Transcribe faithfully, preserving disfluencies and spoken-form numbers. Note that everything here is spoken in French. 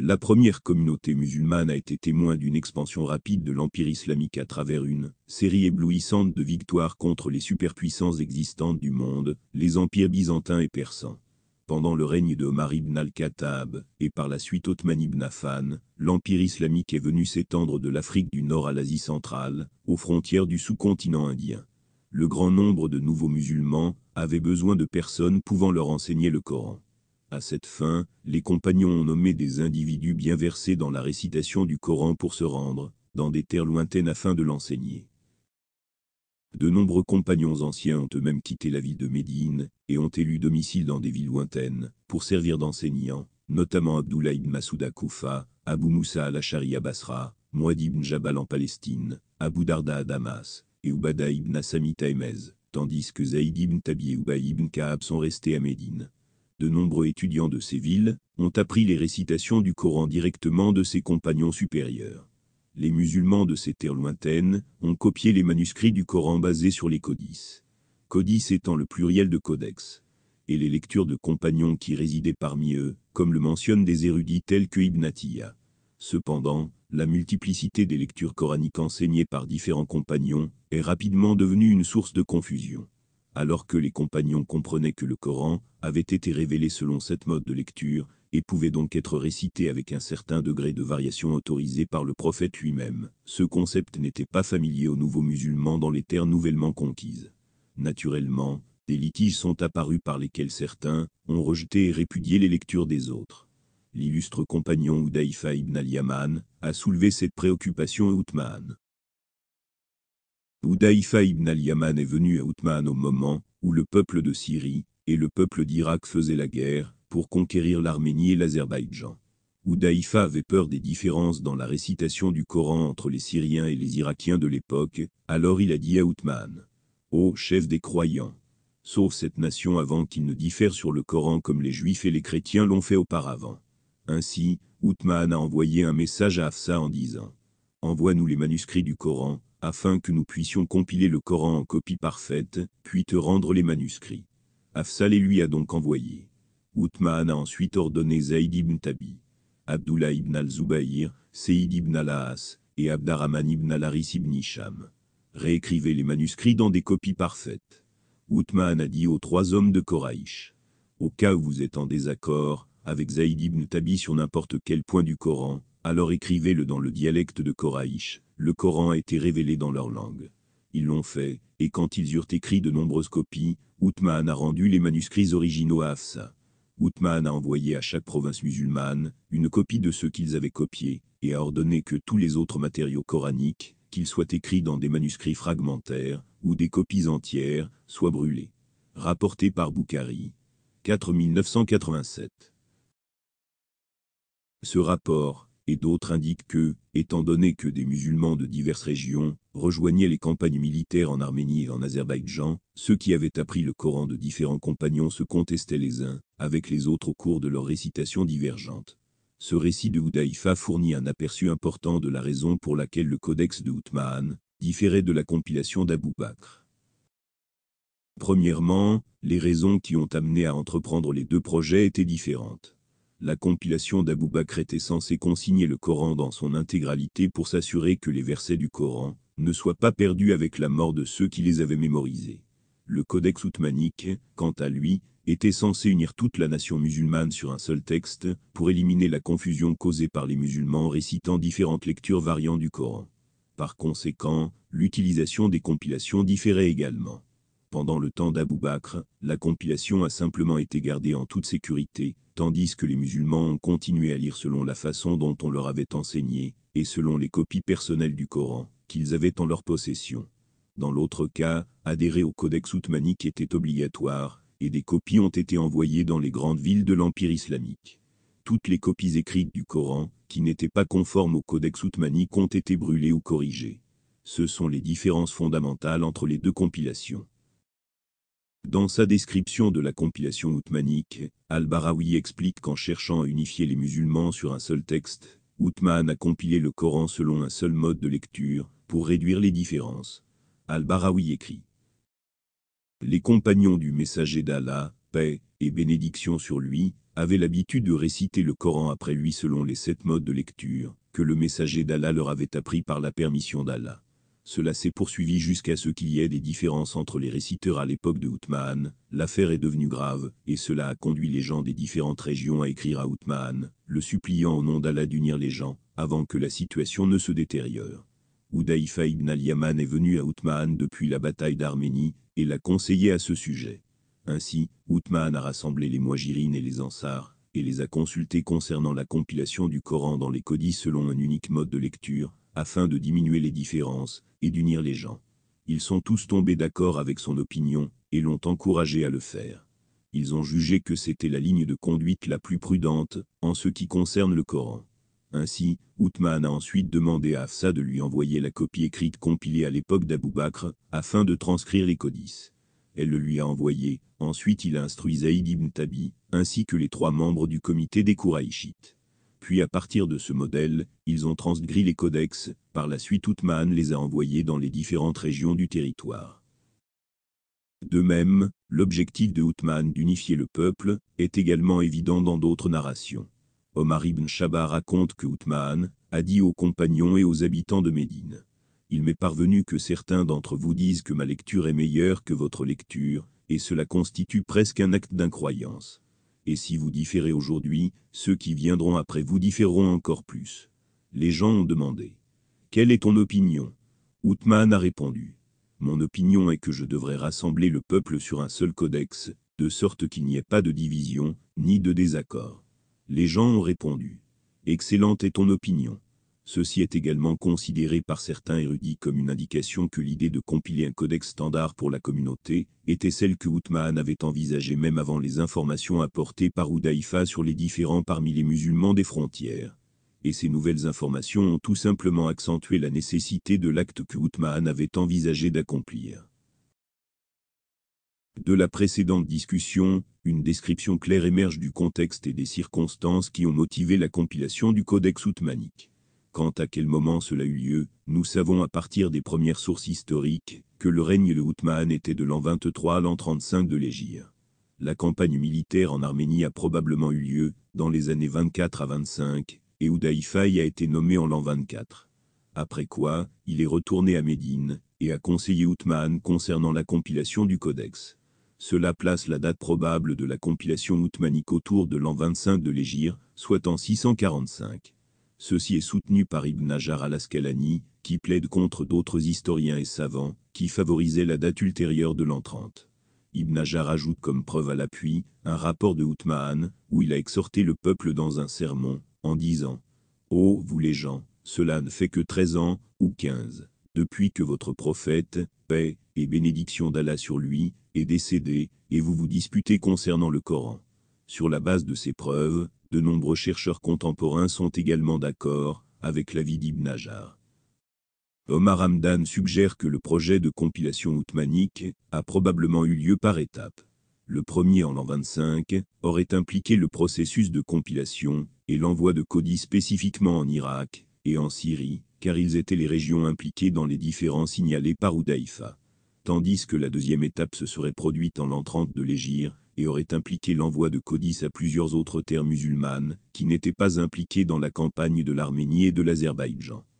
La première communauté musulmane a été témoin d'une expansion rapide de l'Empire islamique à travers une série éblouissante de victoires contre les superpuissances existantes du monde, les empires byzantins et persans. Pendant le règne de Omar ibn al-Khattab, et par la suite Othman ibn Affan, l'Empire islamique est venu s'étendre de l'Afrique du Nord à l'Asie centrale, aux frontières du sous-continent indien. Le grand nombre de nouveaux musulmans avaient besoin de personnes pouvant leur enseigner le Coran. À cette fin, les compagnons ont nommé des individus bien versés dans la récitation du Coran pour se rendre dans des terres lointaines afin de l'enseigner. De nombreux compagnons anciens ont eux-mêmes quitté la ville de Médine et ont élu domicile dans des villes lointaines pour servir d'enseignants, notamment Abdullah ibn Masoud à Koufa, Abu Moussa al-Ashari à Basra, Muad ibn Jabal en Palestine, Abu Darda à Damas et Ubada ibn Assamit à Émez, tandis que Zaïd ibn Tabi et Ubay ibn Ka'ab sont restés à Médine. De nombreux étudiants de ces villes ont appris les récitations du Coran directement de ses compagnons supérieurs. Les musulmans de ces terres lointaines ont copié les manuscrits du Coran basés sur les codices. Codice étant le pluriel de codex. Et les lectures de compagnons qui résidaient parmi eux, comme le mentionnent des érudits tels que Ibn Atiyya. Cependant, la multiplicité des lectures coraniques enseignées par différents compagnons est rapidement devenue une source de confusion. Alors que les compagnons comprenaient que le Coran avait été révélé selon cette mode de lecture, et pouvait donc être récité avec un certain degré de variation autorisé par le prophète lui-même, ce concept n'était pas familier aux nouveaux musulmans dans les terres nouvellement conquises. Naturellement, des litiges sont apparus par lesquels certains ont rejeté et répudié les lectures des autres. L'illustre compagnon Hudayfa ibn al-Yaman a soulevé cette préoccupation à Uthman. Hudayfa ibn al-Yaman est venu à Uthman au moment où le peuple de Syrie et le peuple d'Irak faisaient la guerre pour conquérir l'Arménie et l'Azerbaïdjan. Hudayfa avait peur des différences dans la récitation du Coran entre les Syriens et les Irakiens de l'époque, alors il a dit à Uthman: « Ô chef des croyants, sauve cette nation avant qu'ils ne diffèrent sur le Coran comme les Juifs et les chrétiens l'ont fait auparavant. » Ainsi, Uthman a envoyé un message à Hafsa en disant: « Envoie-nous les manuscrits du Coran, afin que nous puissions compiler le Coran en copie parfaite, puis te rendre les manuscrits. » Hafsa les lui a donc envoyés. Uthman a ensuite ordonné Zaïd ibn Tabi, Abdullah ibn al-Zubayr, Seïd ibn al-As et Abdarrahman ibn al-Haris ibn Hisham. Réécrivez les manuscrits dans des copies parfaites. Uthman a dit aux trois hommes de Koraïch: au cas où vous êtes en désaccord avec Zaïd ibn Tabi sur n'importe quel point du Coran, alors écrivez-le dans le dialecte de Koraïch. Le Coran a été révélé dans leur langue. Ils l'ont fait, et quand ils eurent écrit de nombreuses copies, Uthman a rendu les manuscrits originaux à Hafsa. Uthman a envoyé à chaque province musulmane une copie de ceux qu'ils avaient copiés, et a ordonné que tous les autres matériaux coraniques, qu'ils soient écrits dans des manuscrits fragmentaires, ou des copies entières, soient brûlés. Rapporté par Boukhari. quatre mille neuf cent quatre-vingt-sept. Ce rapport, et d'autres indiquent que, étant donné que des musulmans de diverses régions rejoignaient les campagnes militaires en Arménie et en Azerbaïdjan, ceux qui avaient appris le Coran de différents compagnons se contestaient les uns avec les autres au cours de leurs récitations divergentes. Ce récit de Hudayfa fournit un aperçu important de la raison pour laquelle le codex de Uthman différait de la compilation d'Abou Bakr. Premièrement, les raisons qui ont amené à entreprendre les deux projets étaient différentes. La compilation d'Abou Bakr était censée consigner le Coran dans son intégralité pour s'assurer que les versets du Coran ne soient pas perdus avec la mort de ceux qui les avaient mémorisés. Le codex othmanique, quant à lui, était censé unir toute la nation musulmane sur un seul texte, pour éliminer la confusion causée par les musulmans récitant différentes lectures variantes du Coran. Par conséquent, l'utilisation des compilations différait également. Pendant le temps d'Abou Bakr, la compilation a simplement été gardée en toute sécurité, tandis que les musulmans ont continué à lire selon la façon dont on leur avait enseigné, et selon les copies personnelles du Coran, qu'ils avaient en leur possession. Dans l'autre cas, adhérer au codex othmanique était obligatoire, et des copies ont été envoyées dans les grandes villes de l'Empire islamique. Toutes les copies écrites du Coran, qui n'étaient pas conformes au codex othmanique, ont été brûlées ou corrigées. Ce sont les différences fondamentales entre les deux compilations. Dans sa description de la compilation othmanique, Al-Barawi explique qu'en cherchant à unifier les musulmans sur un seul texte, Uthman a compilé le Coran selon un seul mode de lecture, pour réduire les différences. Al-Barawi écrit: les compagnons du messager d'Allah, paix et bénédiction sur lui, avaient l'habitude de réciter le Coran après lui selon les sept modes de lecture, que le messager d'Allah leur avait appris par la permission d'Allah. Cela s'est poursuivi jusqu'à ce qu'il y ait des différences entre les réciteurs à l'époque de Uthman. L'affaire est devenue grave, et cela a conduit les gens des différentes régions à écrire à Uthman, le suppliant au nom d'Allah d'unir les gens, avant que la situation ne se détériore. Hudayfa ibn al-Yaman est venu à Uthman depuis la bataille d'Arménie, et l'a conseillé à ce sujet. Ainsi, Uthman a rassemblé les Muhajirines et les Ansars, et les a consultés concernant la compilation du Coran dans les codices selon un unique mode de lecture, afin de diminuer les différences, et d'unir les gens. Ils sont tous tombés d'accord avec son opinion, et l'ont encouragé à le faire. Ils ont jugé que c'était la ligne de conduite la plus prudente, en ce qui concerne le Coran. Ainsi, Uthman a ensuite demandé à Hafsa de lui envoyer la copie écrite compilée à l'époque d'Abou Bakr, afin de transcrire les codices. Elle le lui a envoyé, ensuite il a instruit Zaïd ibn Tabi, ainsi que les trois membres du comité des Kouraïchites. Puis à partir de ce modèle, ils ont transcrit les codex, par la suite Uthman les a envoyés dans les différentes régions du territoire. De même, l'objectif de Uthman d'unifier le peuple est également évident dans d'autres narrations. Omar ibn Shabba raconte que Uthman a dit aux compagnons et aux habitants de Médine: « Il m'est parvenu que certains d'entre vous disent que ma lecture est meilleure que votre lecture, et cela constitue presque un acte d'incroyance. Et si vous différez aujourd'hui, ceux qui viendront après vous différeront encore plus. » Les gens ont demandé: « Quelle est ton opinion ?» Uthman a répondu: « Mon opinion est que je devrais rassembler le peuple sur un seul codex, de sorte qu'il n'y ait pas de division, ni de désaccord. » Les gens ont répondu: « Excellente est ton opinion. » Ceci est également considéré par certains érudits comme une indication que l'idée de compiler un codex standard pour la communauté était celle que Uthman avait envisagée même avant les informations apportées par Hudayfa sur les différends parmi les musulmans des frontières. Et ces nouvelles informations ont tout simplement accentué la nécessité de l'acte que Uthman avait envisagé d'accomplir. De la précédente discussion, une description claire émerge du contexte et des circonstances qui ont motivé la compilation du codex othmanique. Quant à quel moment cela eut lieu, nous savons à partir des premières sources historiques que le règne de Uthman était de l'an vingt-trois à l'an trente-cinq de l'Hégire. La campagne militaire en Arménie a probablement eu lieu dans les années vingt-quatre à vingt-cinq, et Hudayfa y a été nommé en l'an vingt-quatre. Après quoi, il est retourné à Médine et a conseillé Uthman concernant la compilation du codex. Cela place la date probable de la compilation othmanique autour de l'an vingt-cinq de l'Hégire, soit en six cent quarante-cinq. Ceci est soutenu par Ibn Hajar al-Asqalani, qui plaide contre d'autres historiens et savants, qui favorisaient la date ultérieure de l'an trente. Ibn Hajar ajoute comme preuve à l'appui, un rapport de Uthman, où il a exhorté le peuple dans un sermon, en disant: « Ô vous les gens, cela ne fait que treize ans, ou quinze, depuis que votre prophète, paix et bénédiction d'Allah sur lui, est décédé, et vous vous disputez concernant le Coran. Sur la base de ces preuves, de nombreux chercheurs contemporains sont également d'accord avec l'avis d'Ibn Hajar. » Omar Hamdan suggère que le projet de compilation othmanique a probablement eu lieu par étapes. Le premier en l'an vingt-cinq aurait impliqué le processus de compilation et l'envoi de codices spécifiquement en Irak et en Syrie, car ils étaient les régions impliquées dans les différends signalés par Hudayfa. Tandis que la deuxième étape se serait produite en l'an trente de l'Hégire et aurait impliqué l'envoi de codices à plusieurs autres terres musulmanes qui n'étaient pas impliquées dans la campagne de l'Arménie et de l'Azerbaïdjan.